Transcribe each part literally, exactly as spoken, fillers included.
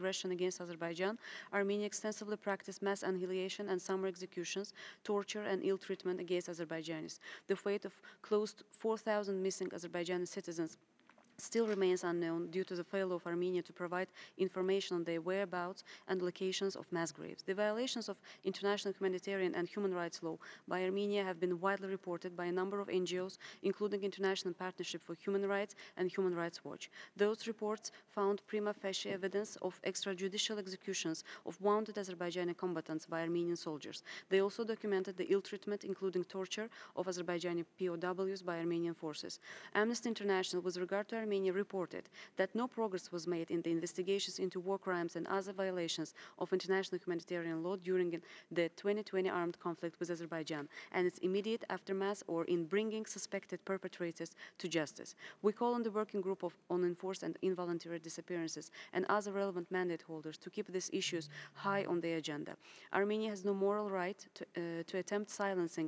aggression against Azerbaijan, Armenia extensively practiced mass annihilation and summer executions, torture, and ill treatment against Azerbaijanis. The fate of close to four thousand missing Azerbaijani citizens still remains unknown due to the failure of Armenia to provide information on their whereabouts and locations of mass graves. The violations of international humanitarian and human rights law by Armenia have been widely reported by a number of N G Os, including International Partnership for Human Rights and Human Rights Watch. Those reports found prima facie evidence of extrajudicial executions of wounded Azerbaijani combatants by Armenian soldiers. They also documented the ill treatment, including torture, of Azerbaijani P O Ws by Armenian forces. Amnesty International, with regard to Armenia, reported that no progress was made in the investigations into war crimes and other violations of international humanitarian law during the twenty twenty armed conflict with Azerbaijan and its immediate aftermath, or in bringing suspected perpetrators to justice. We call on the Working Group of, on Enforced and Involuntary Disappearances and other relevant mandate holders to keep these issues high on the agenda. Armenia has no moral right to, uh, to attempt silencing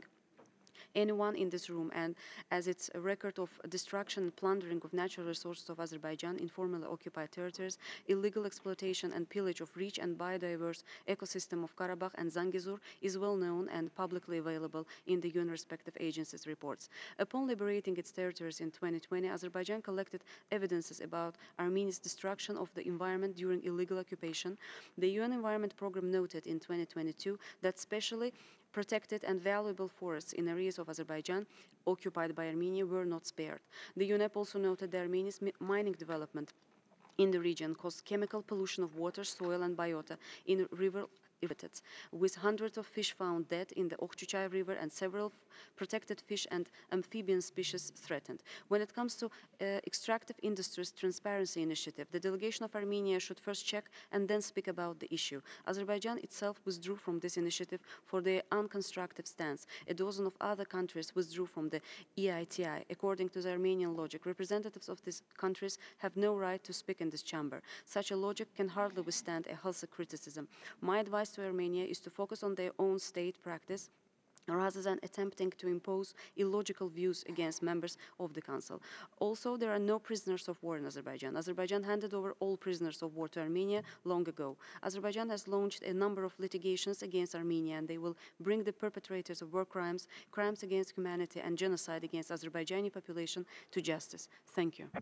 anyone in this room, and as its record of destruction and plundering of natural resources of Azerbaijan in formerly occupied territories, illegal exploitation and pillage of rich and biodiverse ecosystem of Karabakh and Zangezur is well known and publicly available in the U N respective agencies' reports. Upon liberating its territories in twenty twenty, Azerbaijan collected evidences about Armenia's destruction of the environment during illegal occupation. The U N Environment Programme noted in twenty twenty-two that specially protected and valuable forests in areas of Azerbaijan occupied by Armenia were not spared. The U N E P also noted that Armenia's mining development in the region caused chemical pollution of water, soil, and biota in river habitats, with hundreds of fish found dead in the Okhchuchay River and several protected fish and amphibian species threatened. When it comes to uh, extractive industries transparency initiative, the delegation of Armenia should first check and then speak about the issue. Azerbaijan itself withdrew from this initiative for their unconstructive stance. A dozen of other countries withdrew from the E I T I. According to the Armenian logic, representatives of these countries have no right to speak in this chamber. Such a logic can hardly withstand a healthy criticism. My advice to Armenia is to focus on their own state practice rather than attempting to impose illogical views against members of the Council. Also, there are no prisoners of war in Azerbaijan. Azerbaijan handed over all prisoners of war to Armenia long ago. Azerbaijan has launched a number of litigations against Armenia, and they will bring the perpetrators of war crimes, crimes against humanity, and genocide against Azerbaijani population to justice. Thank you.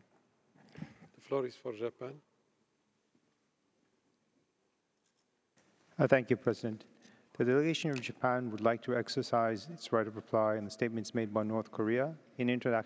The floor is for Japan. Uh, thank you, President. The delegation of Japan would like to exercise its right of reply on the statements made by North Korea in interaction